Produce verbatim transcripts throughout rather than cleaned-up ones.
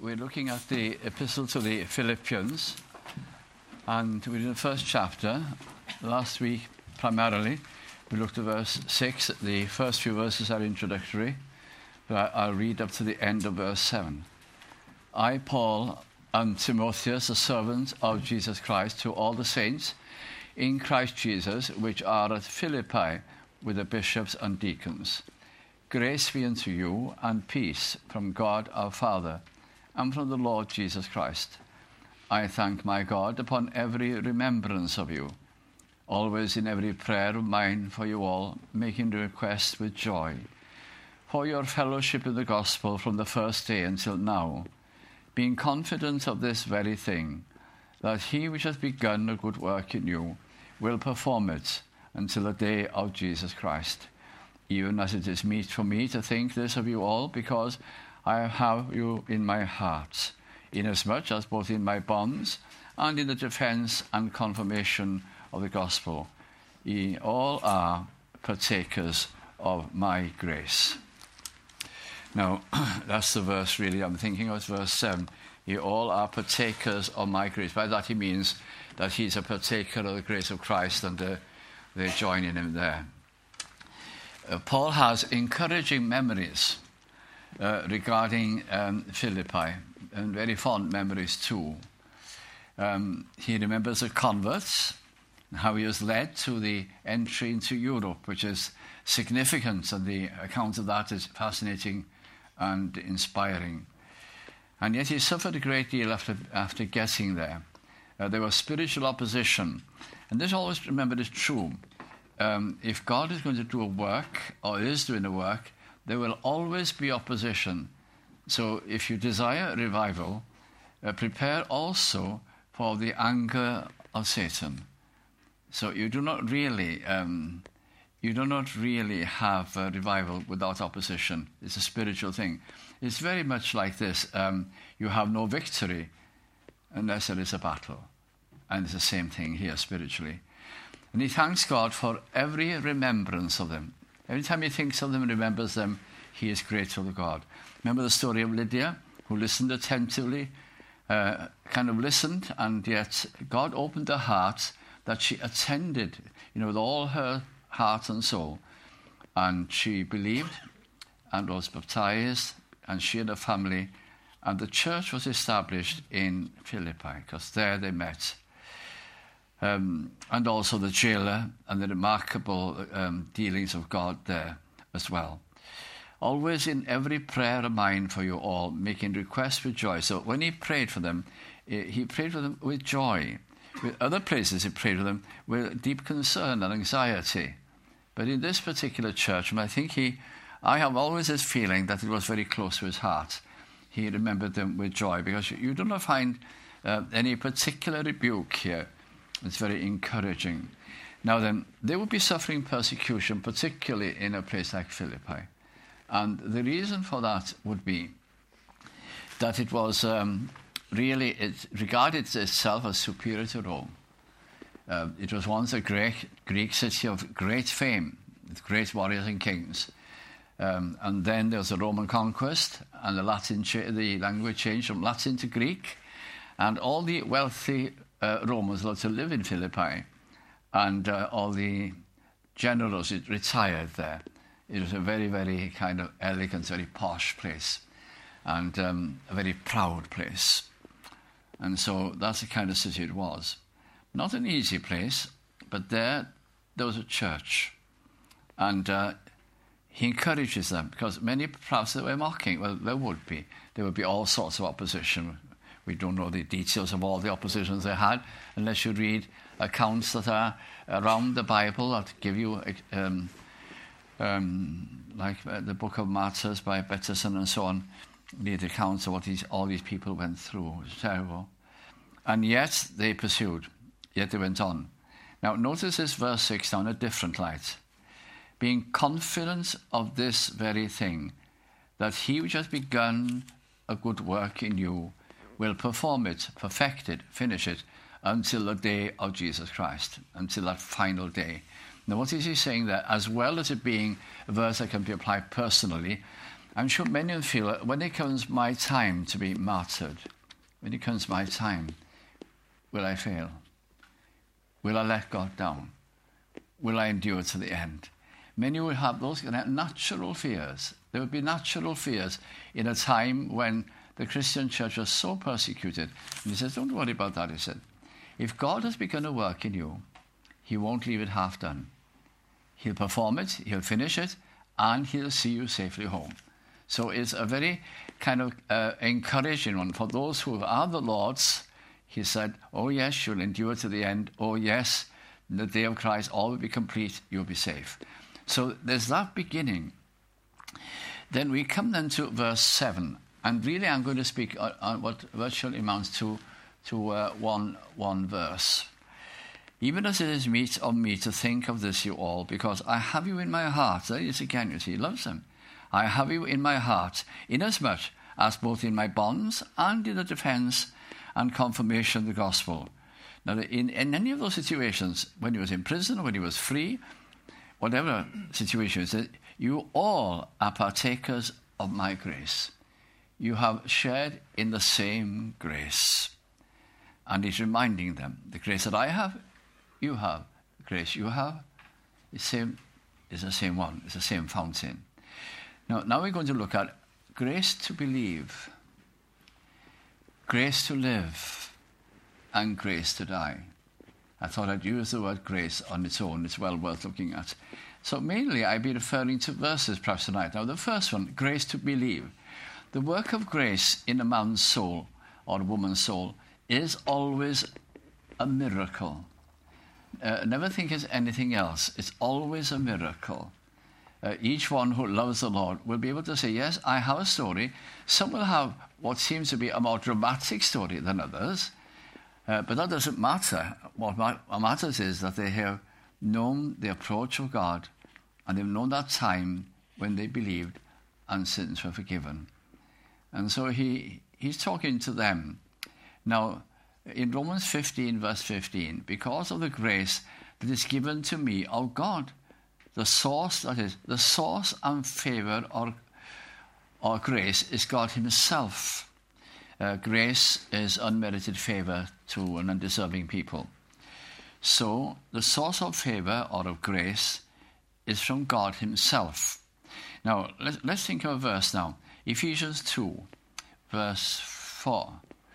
we're looking at the epistle to the Philippians, and we're in the first chapter. Last week, primarily, we looked at verse six. The first few verses are introductory, but I'll read up to the end of verse seven. I, Paul, and Timotheus, a servant of Jesus Christ, to all the saints in Christ Jesus, which are at Philippi, with the bishops and deacons. Grace be unto you, and peace from God our Father, and from the Lord Jesus Christ. I thank my God upon every remembrance of you, always in every prayer of mine for you all, making the request with joy, for your fellowship in the gospel from the first day until now, being confident of this very thing, that he which has begun a good work in you will perform it until the day of Jesus Christ. Even as it is meet for me to think this of you all, because I have you in my heart, inasmuch as both in my bonds and in the defence and confirmation of the gospel, ye all are partakers of my grace. Now, that's the verse really I'm thinking of, verse seven. Ye all are partakers of my grace. By that he means that he's a partaker of the grace of Christ, and uh, they join in him there. Uh, Paul has encouraging memories uh, regarding um, Philippi, and very fond memories too. Um, he remembers the converts, and how he was led to the entry into Europe, which is significant, and the account of that is fascinating and inspiring. And yet he suffered a great deal after, after getting there. Uh, there was spiritual opposition, and this always, remember, is true. Um, if God is going to do a work, or is doing a work, there will always be opposition. So if you desire revival, uh, prepare also for the anger of Satan. So you do not really, um, you do not really have a revival without opposition. It's a spiritual thing. It's very much like this. Um, you have no victory unless there is a battle. And it's the same thing here spiritually. And he thanks God for every remembrance of them. Every time he thinks of them and remembers them, he is grateful to God. Remember the story of Lydia, who listened attentively, uh, kind of listened, and yet God opened her heart that she attended, you know, with all her heart and soul. And she believed and was baptized, and she and her family, and the church was established in Philippi, because there they met. Um, and also the jailer and the remarkable um, dealings of God there as well. Always in every prayer of mine for you all, making requests with joy. So when he prayed for them, he prayed for them with joy. With other places he prayed for them with deep concern and anxiety. But in this particular church, and I think he, I have always this feeling that it was very close to his heart. He remembered them with joy, because you do not find uh, any particular rebuke here. It's very encouraging. Now then, they would be suffering persecution, particularly in a place like Philippi. And the reason for that would be that it was um, really, it regarded itself as superior to Rome. Uh, it was once a Greek, Greek city of great fame, with great warriors and kings. Um, and then there was the Roman conquest, and the Latin cha- the language changed from Latin to Greek, and all the wealthy uh, Romans loved to live in Philippi, and uh, all the generals retired there. It was a very, very kind of elegant, very posh place, and um, a very proud place. And so that's the kind of city it was. Not an easy place, but there, there was a church, and uh, he encourages them, because many perhaps they were mocking. Well, there would be. There would be all sorts of opposition. We don't know the details of all the oppositions they had, unless you read accounts that are around the Bible that give you, um, um, like the Book of Martyrs by Betterson and so on, read accounts of what these, all these people went through. It was terrible. And yet they pursued. Yet they went on. Now, notice this verse six now in a different light. Being confident of this very thing, that he which has begun a good work in you will perform it, perfect it, finish it, until the day of Jesus Christ, until that final day. Now, what is he saying there? As well as it being a verse that can be applied personally, I'm sure many of you feel that when it comes my time to be martyred, when it comes my time, will I fail? Will I let God down? Will I endure to the end? Many will have those natural fears. There would be natural fears in a time when the Christian church was so persecuted. And he says, don't worry about that, he said. If God has begun a work in you, he won't leave it half done. He'll perform it, he'll finish it, and he'll see you safely home. So it's a very kind of uh, encouraging one for those who are the Lord's. He said, oh yes, you'll endure to the end. Oh yes, in the day of Christ, all will be complete, you'll be safe. So there's that beginning. Then we come then to verse seven. And really I'm going to speak on, on what virtually amounts to, to uh, one, one verse. Even as it is meet on me to think of this, you all, because I have you in my heart. There it is again, you see, he loves them. I have you in my heart, inasmuch as both in my bonds and in the defense and confirmation of the gospel. Now, in, in any of those situations, when he was in prison or when he was free, whatever situation it is, you all are partakers of my grace. You have shared in the same grace. And he's reminding them, the grace that I have, you have. The grace you have, the same, is the same one. It's the same fountain. Now, now we're going to look at grace to believe, grace to live, and grace to die. I thought I'd use the word grace on its own. It's well worth looking at. So mainly I've been referring to verses perhaps tonight. Now the first one, grace to believe. The work of grace in a man's soul or a woman's soul is always a miracle. Uh, never think it's anything else. It's always a miracle. Uh, each one who loves the Lord will be able to say, yes, I have a story. Some will have what seems to be a more dramatic story than others. Uh, but that doesn't matter. What, ma- what matters is that they have known the approach of God and they've known that time when they believed and sins were forgiven. And so he he's talking to them. Now, in Romans fifteen, verse fifteen, because of the grace that is given to me of God, the source, that is, the source and favour or, or grace is God himself. Uh, grace is unmerited favour to an undeserving people. So the source of favour or of grace is from God himself. Now, let's, let's think of a verse now. Ephesians two, verse four.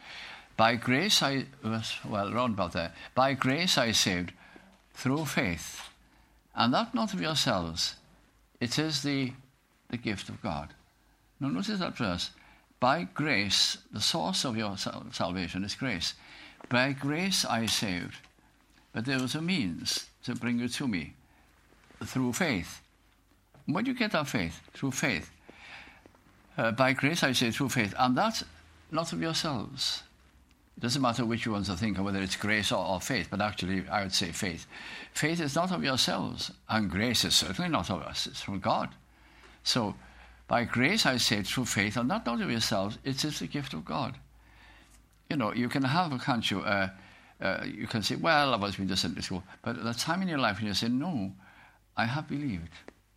By grace I, verse, well, round about there. By grace I saved through faith, and that not of yourselves. It is the, the gift of God. Now, notice that verse. By grace, the source of your sal- salvation is grace. By grace I saved. But there was a means to bring you to me, through faith. Where do you get that faith? Through faith. Uh, by grace I say through faith, and that not of yourselves. It doesn't matter which ones I think of, whether it's grace or, or faith, but actually I would say faith. Faith is not of yourselves, and grace is certainly not of us. It's from God. So, by grace I say through faith, and not, not of yourselves, it is the gift of God. You know, you can have, can't you, uh, uh, you can say, well, I've always been to Sunday school, but at the time in your life when you say, no, I have believed.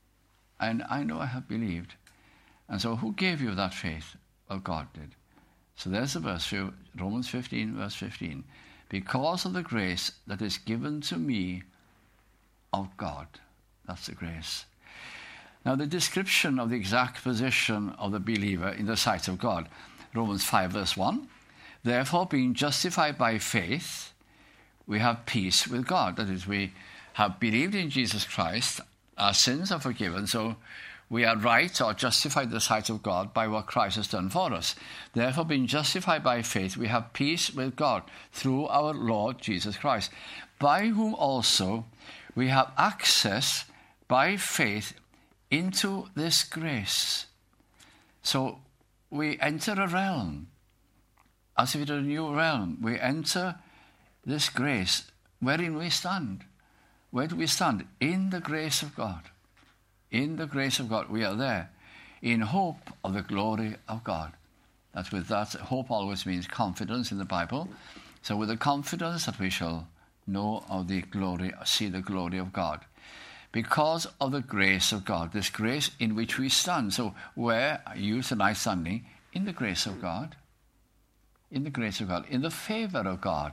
And I know I have believed. And so who gave you that faith? Well, God did. So there's the verse, Romans fifteen, verse fifteen. Because of the grace that is given to me of God. That's the grace. Now, the description of the exact position of the believer in the sight of God. Romans five, verse one. Therefore, being justified by faith, we have peace with God. That is, we have believed in Jesus Christ. Our sins are forgiven, so we are right or justified in the sight of God by what Christ has done for us. Therefore, being justified by faith, we have peace with God through our Lord Jesus Christ, by whom also we have access by faith into this grace. So we enter a realm, as if it were a new realm. We enter this grace wherein we stand. Where do we stand? In the grace of God. In the grace of God, we are there, in hope of the glory of God. That's with that, hope always means confidence in the Bible. So with the confidence that we shall know of the glory, see the glory of God. because of the grace of God, this grace in which we stand. So where are you tonight standing? In the grace of God. In the grace of God. In the favor of God.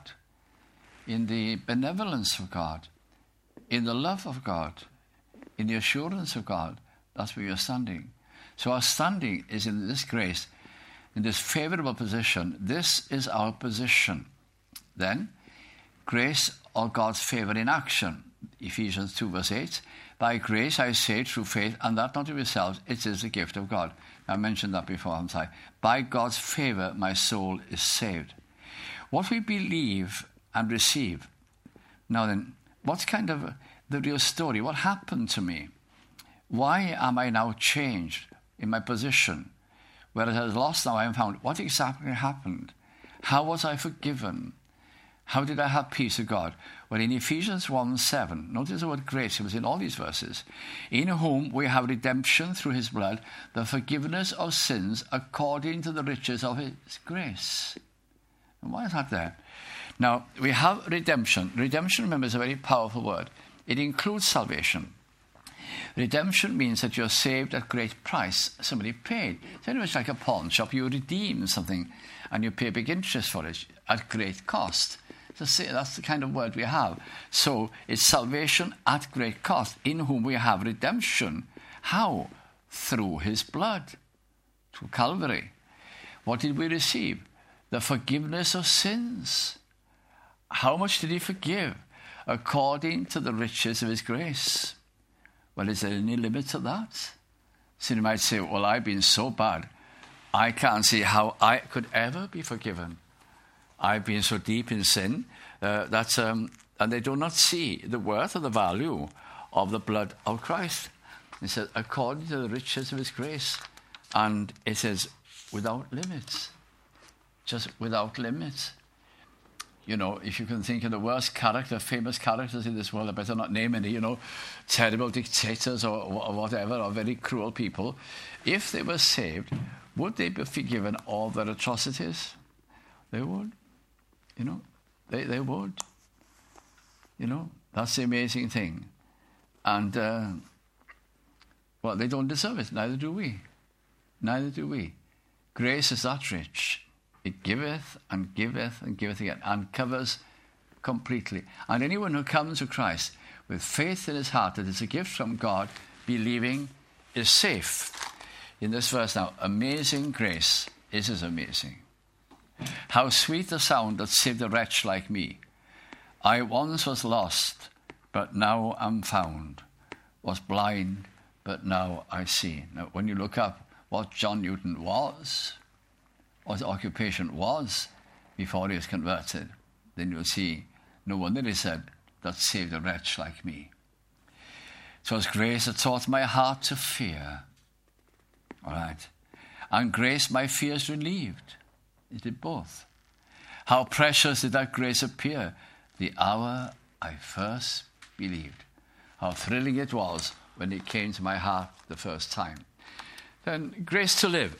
In the benevolence of God. In the love of God. In the assurance of God. That's where you're standing. So our standing is in this grace, in this favorable position. This is our position. Then, grace or God's favor in action. Ephesians two verse eight. By grace I say through faith, and that not of yourselves, it is the gift of God. I mentioned that before, haven't I? By God's favor my soul is saved. What we believe and receive. Now then, what's kind of the real story? What happened to me? Why am I now changed in my position? Whereas I was lost, now I am found. What exactly happened? How was I forgiven? How did I have peace with God? Well, in Ephesians one seven, notice the word grace. It was in all these verses. In whom we have redemption through his blood, the forgiveness of sins according to the riches of his grace. And why is that there? Now, we have redemption. Redemption, remember, is a very powerful word. It includes salvation. Redemption means that you're saved at great price. Somebody paid. It's very much like a pawn shop. You redeem something and you pay big interest for it at great cost. So that's the kind of word we have. So it's salvation at great cost, in whom we have redemption. How? Through his blood. Through Calvary. What did we receive? The forgiveness of sins. How much did he forgive? According to the riches of his grace. Well, is there any limit to that? So you might say, well, I've been so bad, I can't see how I could ever be forgiven. I've been so deep in sin, uh, that's, um, and they do not see the worth or the value of the blood of Christ. It says, according to the riches of his grace. And it says, without limits. Just without limits. You know, if you can think of the worst character, famous characters in this world, I better not name any, you know, terrible dictators or, or whatever, or very cruel people. If they were saved, would they be forgiven all their atrocities? They would. You know, they, they would. You know, that's the amazing thing. And, uh, well, they don't deserve it. Neither do we. Neither do we. Grace is that rich. It giveth and giveth and giveth again, and covers completely. And anyone who comes to Christ with faith in his heart that it's a gift from God, believing, is safe. In this verse now, amazing grace is as amazing. How sweet the sound that saved a wretch like me. I once was lost, but now am found. Was blind, but now I see. Now, when you look up what John Newton was, what his occupation was before he was converted, then you'll see, no wonder he said, that saved a wretch like me. So it's grace that taught my heart to fear. All right. And grace my fears relieved. It did both. How precious did that grace appear the hour I first believed. How thrilling it was when it came to my heart the first time. Then grace to live.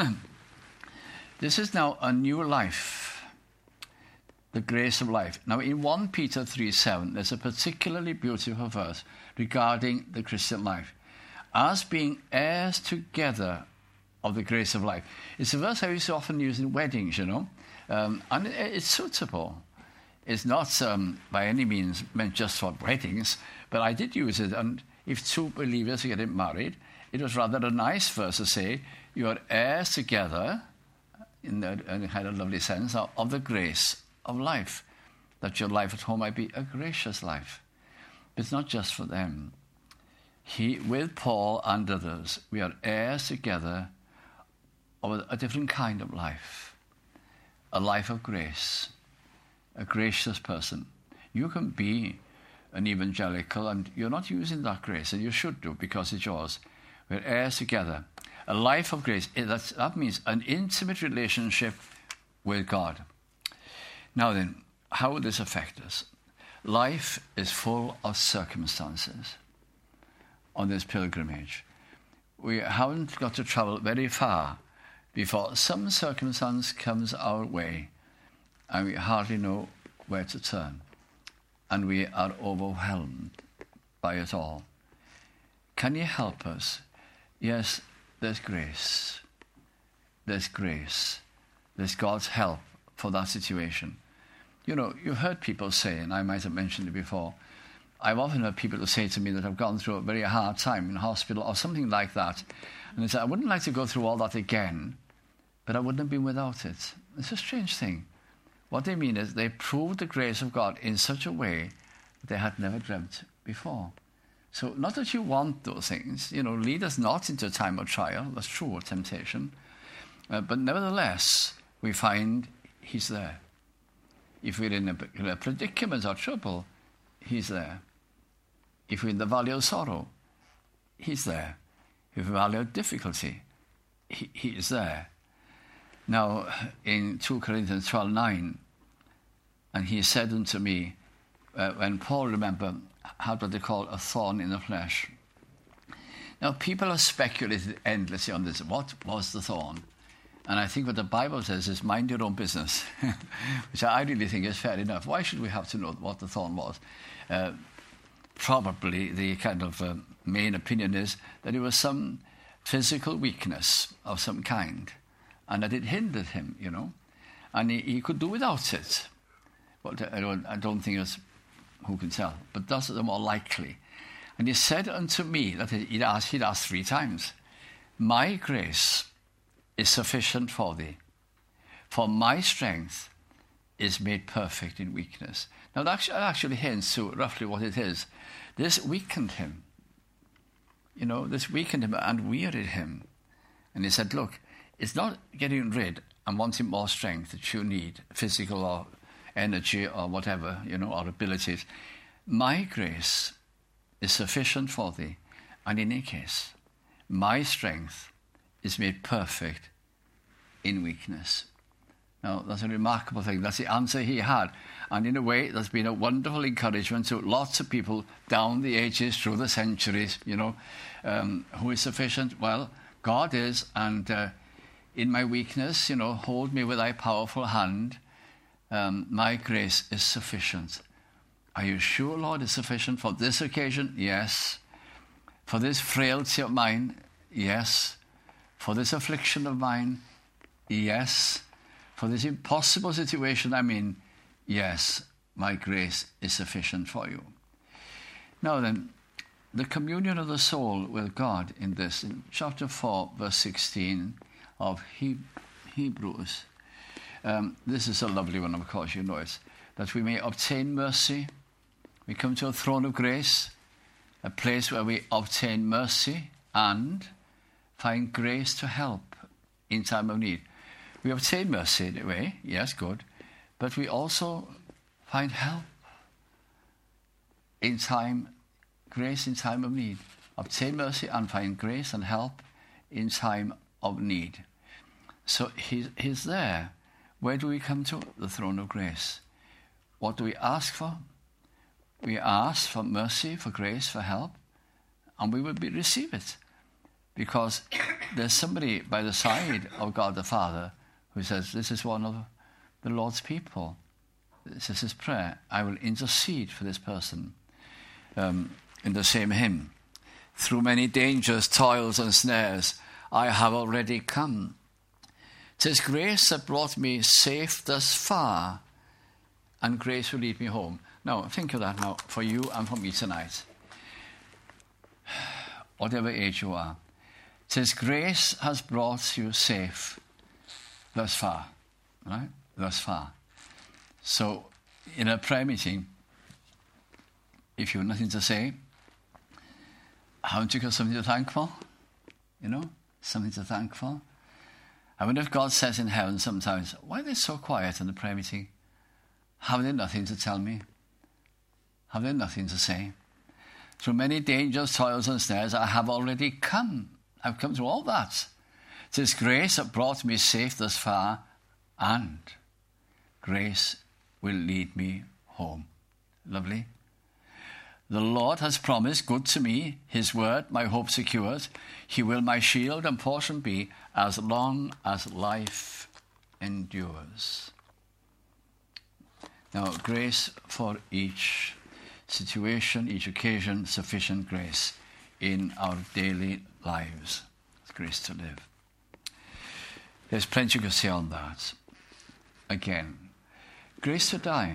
This is now a new life. The grace of life. Now in First Peter three seven, there's a particularly beautiful verse regarding the Christian life. As being heirs together of the grace of life. It's a verse I used to often use in weddings, you know. Um, and it, it's suitable. It's not um, by any means meant just for weddings, but I did use it. And if two believers are getting married, it was rather a nice verse to say, you are heirs together, in a, in a kind of lovely sense, of, of the grace of life, that your life at home might be a gracious life. But it's not just for them. He, with Paul and others, we are heirs together of a different kind of life, a life of grace, a gracious person. You can be an evangelical and you're not using that grace, and you should do because it's yours. We're heirs together. A life of grace, that's, that means an intimate relationship with God. Now then, how will this affect us? Life is full of circumstances on this pilgrimage. We haven't got to travel very far before some circumstance comes our way and we hardly know where to turn. And we are overwhelmed by it all. can you help us? Yes, there's grace. There's grace. There's God's help for that situation. You know, you've heard people say, and I might have mentioned it before, I've often heard people say to me that have gone through a very hard time in hospital or something like that, and they say, I wouldn't like to go through all that again, but I wouldn't have been without it. It's a strange thing. What they mean is they proved the grace of God in such a way that they had never dreamt before. So not that you want those things, you know, lead us not into a time of trial, that's true, or temptation, uh, but nevertheless, we find he's there. If we're in a, in a predicament or trouble, he's there. If we're in the valley of sorrow, he's there. If we're in the valley of difficulty, he, he is there. Now, in two Corinthians twelve nine, and he said unto me, uh, when Paul, remember, had what they call a thorn in the flesh. Now, people have speculated endlessly on this. What was the thorn? And I think what the Bible says is mind your own business, which I really think is fair enough. Why should we have to know what the thorn was? Uh, probably the kind of uh, main opinion is that it was some physical weakness of some kind, and that it hindered him, you know, and he, he could do without it. But I don't, I don't think it's, who can tell, but that's the more likely. And he said unto me, that he'd asked, he'd asked three times, my grace is sufficient for thee, for my strength is made perfect in weakness. Now that actually, actually hints to roughly what it is. This weakened him. You know, this weakened him and wearied him. And he said, look, it's not getting rid and wanting more strength that you need, physical or energy or whatever, you know, or abilities. My grace is sufficient for thee. And in any case, my strength is made perfect in weakness. Now, that's a remarkable thing. That's the answer he had. And in a way, that's been a wonderful encouragement to lots of people down the ages, through the centuries, you know, um, who is sufficient? Well, God is, and uh, in my weakness, you know, hold me with thy powerful hand. Um, my grace is sufficient. Are you sure, Lord, is sufficient for this occasion? Yes. For this frailty of mine? Yes. For this affliction of mine? Yes. For this impossible situation I'm in? Yes, my grace is sufficient for you. Now then, the communion of the soul with God in this, in chapter four, verse sixteen of he- Hebrews. Um, this is a lovely one, of course, you know it. That we may obtain mercy. We come to a throne of grace, a place where we obtain mercy and find grace to help in time of need. We obtain mercy in a way, yes, good, but we also find help in time, grace in time of need. Obtain mercy and find grace and help in time of need. So he's, he's there. Where do we come to? The throne of grace. What do we ask for? We ask for mercy, for grace, for help, and we will be, receive it. Because there's somebody by the side of God the Father who says, this is one of the Lord's people. This is his prayer. I will intercede for this person. Um, in the same hymn, through many dangers, toils and snares, I have already come. 'Tis grace that brought me safe thus far, and grace will lead me home. Now, think of that now, for you and for me tonight. Whatever age you are. 'Tis grace has brought you safe thus far, right? Thus far. So, in a prayer meeting, if you have nothing to say, haven't you got something to thank for? You know, something to thank for. I wonder if God says in heaven sometimes, why are they so quiet in the prayer meeting? Have they nothing to tell me? Have they nothing to say? Through many dangers, toils and snares, I have already come. I've come through all that. 'Tis grace that brought me safe thus far, and grace will lead me home. Lovely. The Lord has promised good to me, his word, my hope secures. He will my shield and portion be as long as life endures. Now, grace for each situation, each occasion, sufficient grace. in our daily lives. It's grace to live. There's plenty you can say on that. Again, grace to die.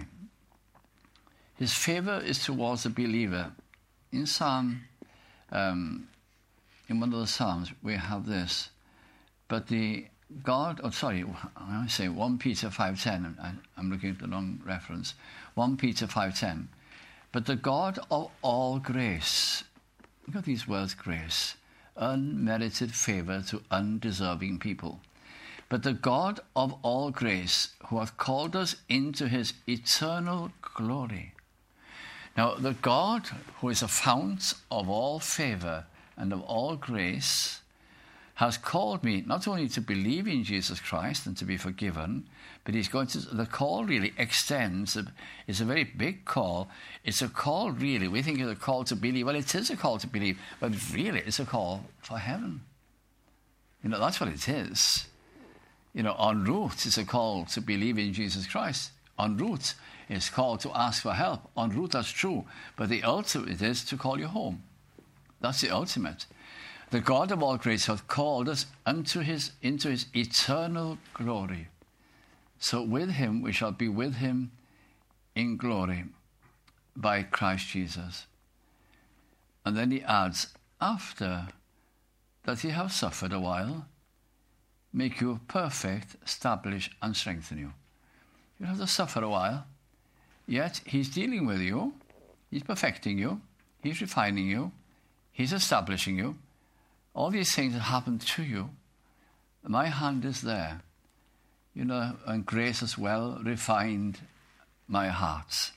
His favour is towards the believer. In Psalm, um, in one of the Psalms, we have this. But the God, oh sorry, I say First Peter five ten, I'm looking at the wrong reference. First Peter five ten. But the God of all grace, look at these words, grace, unmerited favour to undeserving people. But the God of all grace, who hath called us into his eternal glory. Now, the God who is a fount of all favour and of all grace has called me not only to believe in Jesus Christ and to be forgiven, but he's going to, the call really extends, it's a very big call. It's a call really, we think it's a call to believe. Well, it is a call to believe, but really it's a call for heaven. You know, that's what it is. You know, en route is a call to believe in Jesus Christ. En route is called to ask for help. En route, that's true. But the ultimate is to call you home. That's the ultimate. The God of all grace hath called us unto his, into his eternal glory. So with him we shall be with him in glory by Christ Jesus. And then he adds, after that he have suffered a while, make you perfect, establish and strengthen you. You have to suffer a while, yet he's dealing with you, he's perfecting you, he's refining you, he's establishing you. All these things that happen to you, my hand is there. You know, and grace has well refined my heart.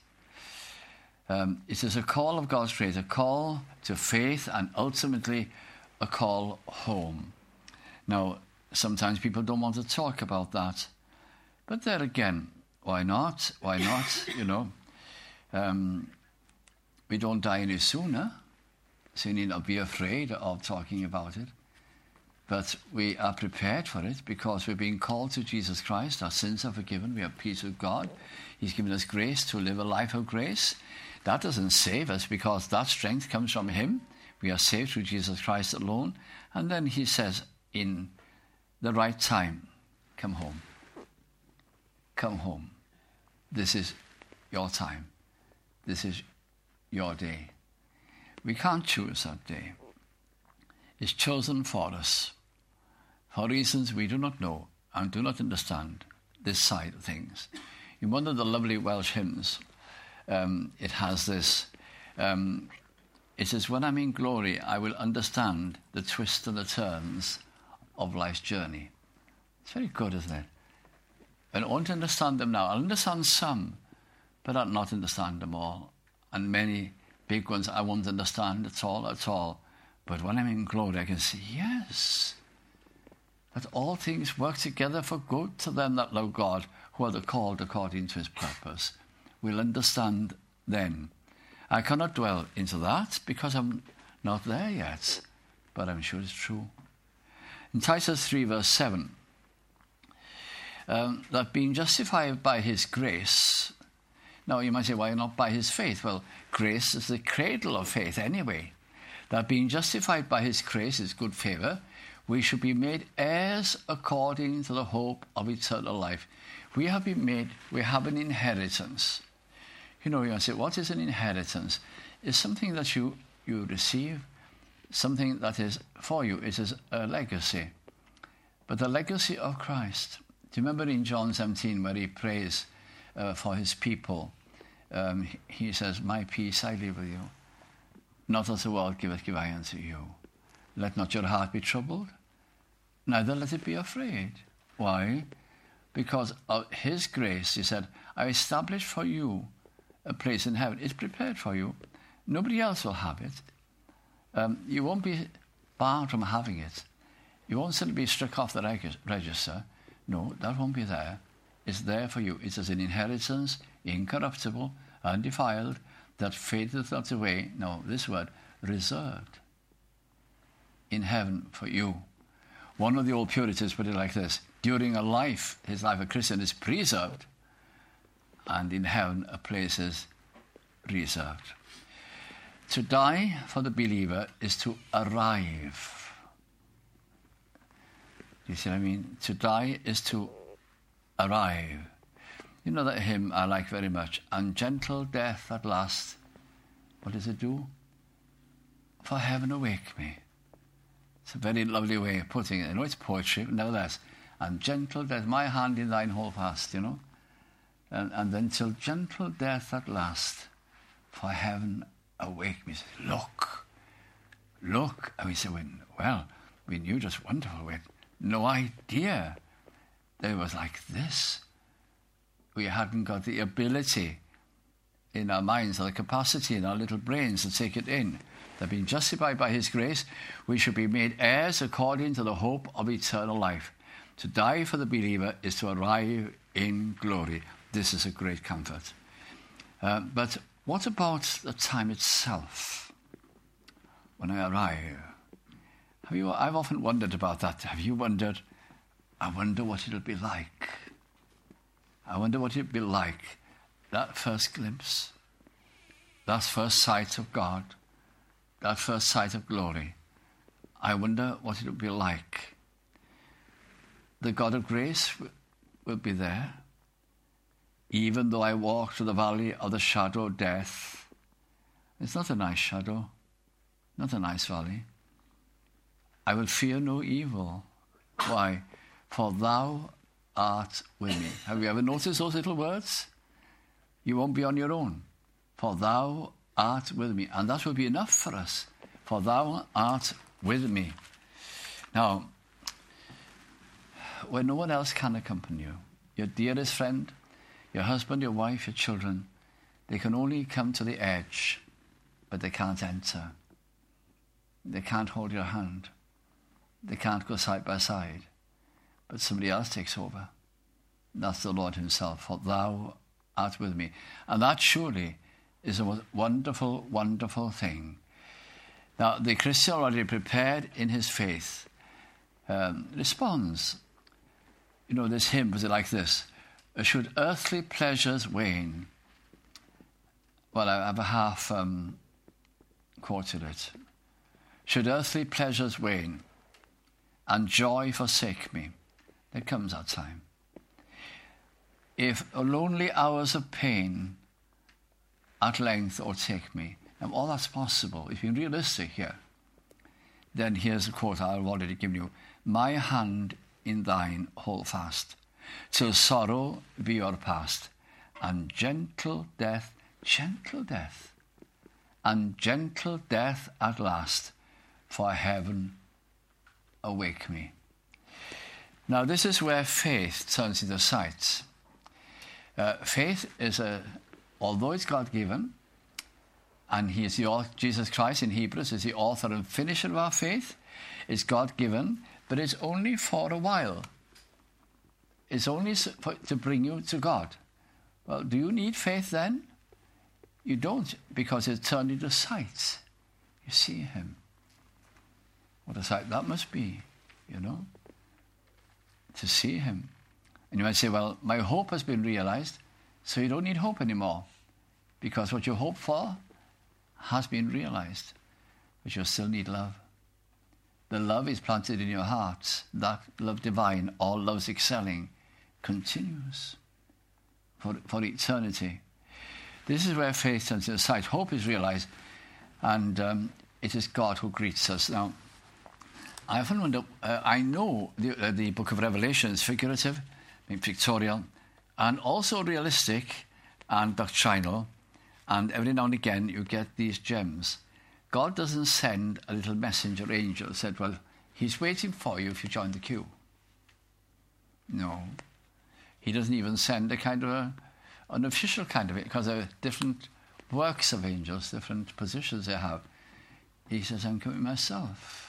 Um, it is a call of God's grace, a call to faith and ultimately a call home. Now, sometimes people don't want to talk about that. But there again, why not? Why not? You know, um, we don't die any sooner. So you need not be afraid of talking about it. But we are prepared for it because we're being called to Jesus Christ. Our sins are forgiven. We have peace with God. He's given us grace to live a life of grace. That doesn't save us because that strength comes from him. We are saved through Jesus Christ alone. And then he says, in the right time, come home. Come home. This is your time. This is your day. We can't choose that day. It's chosen for us for reasons we do not know and do not understand this side of things. In one of the lovely Welsh hymns, um, it has this, um, it says, when I'm in glory, I will understand the twists and the turns of life's journey. It's very good, isn't it? I won't understand them now. I'll understand some, but I'll not understand them all. And many big ones I won't understand at all, at all. But when I'm in glory, I can say, yes, that all things work together for good to them that love God, who are the called according to his purpose. We'll understand then. I cannot dwell into that because I'm not there yet, but I'm sure it's true. In Titus three, verse seven, um, that being justified by his grace. Now, you might say, why not by his faith? Well, grace is the cradle of faith anyway. That being justified by his grace is good favour. We should be made heirs according to the hope of eternal life. We have been made, we have an inheritance. You know, you say, what is an inheritance? It's something that you, you receive, something that is for you. It is a legacy. But the legacy of Christ. Do you remember in John seventeen where he prays uh, for his people? Um, he says, my peace I leave with you. Not as the world giveth, give I unto you. Let not your heart be troubled, neither let it be afraid. Why? Because of his grace, he said, I established for you a place in heaven. It's prepared for you. Nobody else will have it. Um, you won't be barred from having it. You won't simply be struck off the reg- register. No, that won't be there. It's there for you. It is an inheritance, incorruptible, undefiled, that fadeth not away. No, this word, reserved in heaven for you. One of the old Puritans put it like this: during a life, his life a Christian is preserved, and in heaven a place is reserved. To die for the believer is to arrive. You see what I mean? To die is to arrive. You know that hymn I like very much. And gentle death at last, what does it do? For heaven awake me. It's a very lovely way of putting it. I know it's poetry, but nevertheless. And gentle death, my hand in thine hold fast, you know. And, and then till gentle death at last, for heaven awake me. Look, look. And we said, well, we knew just wonderful. We had no idea that it was like this. We hadn't got the ability in our minds or the capacity in our little brains to take it in. That being justified by his grace, we should be made heirs according to the hope of eternal life. To die for the believer is to arrive in glory. This is a great comfort. Uh, but what about the time itself? When I arrive? Have you, I've often wondered about that. Have you wondered? I wonder what it'll be like. I wonder what it'll be like. That first glimpse. That first sight of God. That first sight of glory. I wonder what it'll be like. The God of grace will be there. Even though I walk through the valley of the shadow of death. It's not a nice shadow. Not a nice valley. I will fear no evil. Why? For thou art with me. Have you ever noticed those little words? You won't be on your own. For thou art with me. And that will be enough for us. For thou art with me. Now, when no one else can accompany you, your dearest friend, your husband, your wife, your children, they can only come to the edge, but they can't enter. They can't hold your hand. They can't go side by side. But somebody else takes over. That's the Lord himself. For thou art with me. And that surely is a wonderful, wonderful thing. Now, the Christian already prepared in his faith um, responds. You know, this hymn was like this. Should earthly pleasures wane? Well, I have a half um, quoted it. Should earthly pleasures wane and joy forsake me, there comes that time. If lonely hours of pain at length o'ertake me, and all that's possible, if you're realistic here, then here's a quote I've already given you. My hand in thine hold fast, till sorrow be o'er past, and gentle death, gentle death, and gentle death at last, for heaven awake me. Now this is where faith turns into sight. Uh, faith is a, although it's God-given, and he is the Jesus Christ in Hebrews is the author and finisher of our faith, it's God-given, but it's only for a while. It's only for, to bring you to God. Well, do you need faith then? You don't, because it's turned into sight. You see him. What a sight that must be, you know, to see him. And you might say, well, my hope has been realized, so you don't need hope anymore, because what you hope for has been realized, but you still need love. The love is planted in your heart. That love divine, all love's excelling, continues for, for eternity. This is where faith turns into sight. Hope is realized, and um, it is God who greets us. Now, I often wonder, uh, I know the, uh, the book of Revelation is figurative, pictorial, and also realistic and doctrinal, and every now and again you get these gems. God doesn't send a little messenger angel who said, well, he's waiting for you if you join the queue. No. He doesn't even send a kind of a, an official kind of it, because there are different works of angels, different positions they have. He says, I'm coming myself.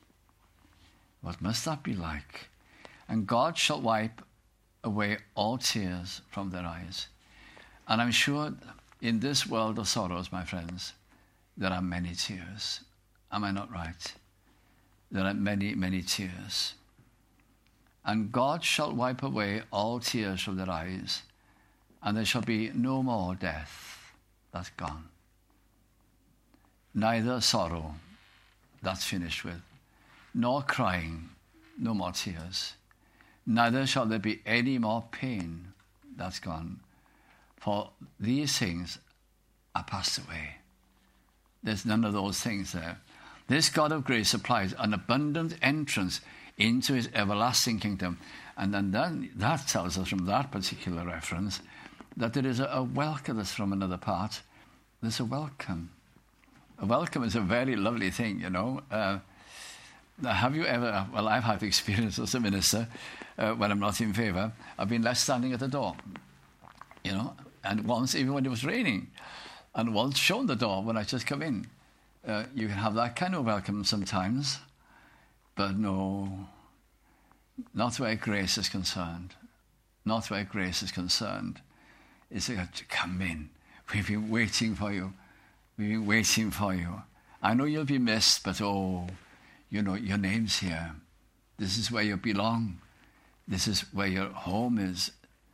What must that be like? And God shall wipe away all tears from their eyes. And I'm sure in this world of sorrows, my friends, there are many tears. Am I not right? There are many, many tears. And God shall wipe away all tears from their eyes, and there shall be no more death. That's gone. neither sorrow, that's finished with, nor crying, no more tears. Neither shall there be any more pain, that's gone. For these things are passed away. There's none of those things there. This God of grace supplies an abundant entrance into his everlasting kingdom. And then that, that tells us from that particular reference that there is a, a welcome that's from another part. There's a welcome. A welcome is a very lovely thing, you know. Uh, have you ever, well, I've had experience as a minister uh, when I'm not in favour. I've been left standing at the door, you know, and once even when it was raining, and once shown the door when I just come in. Uh, you can have that kind of welcome sometimes, but no, not where grace is concerned. Not where grace is concerned. It's like, to come in. We've been waiting for you. We've been waiting for you. I know you'll be missed, but oh, you know, your name's here. This is where you belong. This is where your home is.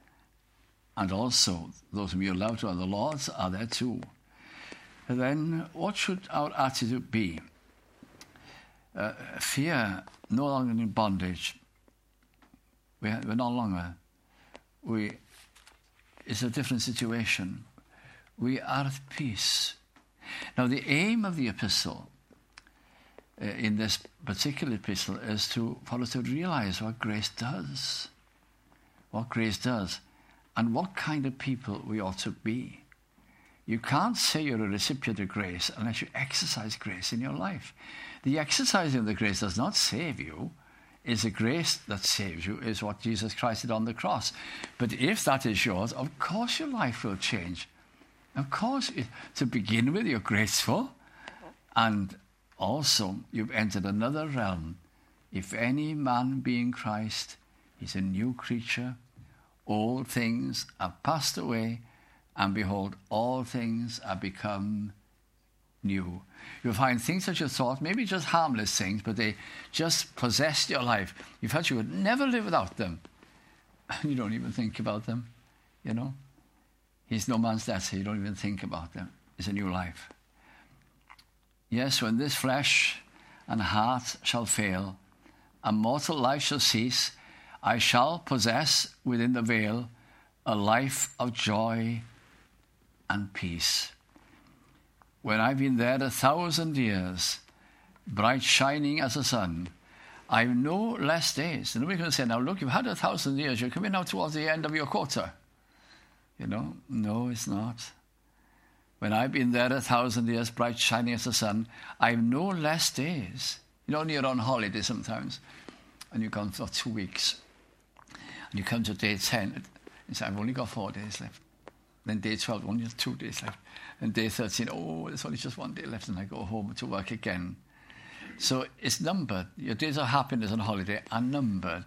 And also, those whom you love, well, the Lord's are there too. And then, what should our attitude be? Uh, fear, no longer in bondage. We are, we're no longer. We, it's a different situation. We are at peace. Now, the aim of the epistle, uh, in this particular epistle, is to for us to realize what grace does. What grace does. And what kind of people we ought to be. You can't say you're a recipient of grace unless you exercise grace in your life. The exercising of the grace does not save you. It's the grace that saves you, is what Jesus Christ did on the cross. But if that is yours, of course your life will change. Of course, to begin with, you're graceful. And also, you've entered another realm. If any man be in Christ, he's a new creature. All things are passed away, and behold, all things are become new. You'll find things that you thought, maybe just harmless things, but they just possessed your life. You felt you would never live without them. You don't even think about them, you know. He's no man's debtor, you don't even think about them. It's a new life. Yes, when this flesh and heart shall fail, and mortal life shall cease, I shall possess within the veil a life of joy and peace. When I've been there a thousand years, bright shining as the sun, I've no less days. And nobody's going to say, now look, you've had a thousand years, you're coming now towards the end of your quota. You know, no, it's not. When I've been there a thousand years, bright shining as the sun, I've no less days. You know, when you're on holiday sometimes, and you've gone for two weeks, and you come to day ten, and say, I've only got four days left. Then day twelve, only two days left. And day thirteen, oh, there's only just one day left, and I go home to work again. So it's numbered. Your days of happiness on holiday are numbered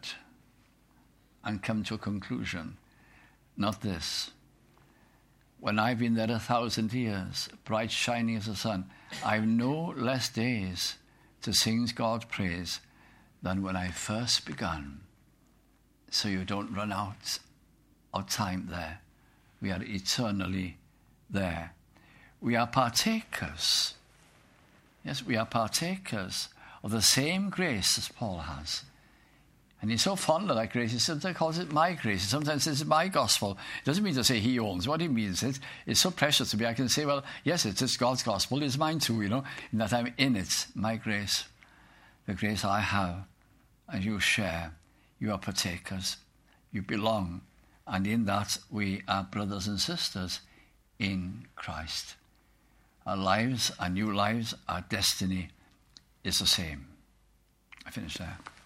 and come to a conclusion. Not this. When I've been there a thousand years, bright shining as the sun, I've no less days to sing God's praise than when I first begun. So you don't run out of time there. We are eternally there. We are partakers. Yes, we are partakers of the same grace as Paul has. And he's so fond of that grace, he sometimes calls it my grace. Sometimes it's my gospel. It doesn't mean to say he owns. What he means is, it's so precious to me. I can say, well, yes, it's, it's God's gospel. It's mine too, you know, in that I'm in it. My grace, the grace I have, and you share. You are partakers. You belong. And in that, we are brothers and sisters in Christ. Our lives, our new lives, our destiny is the same. I finish there.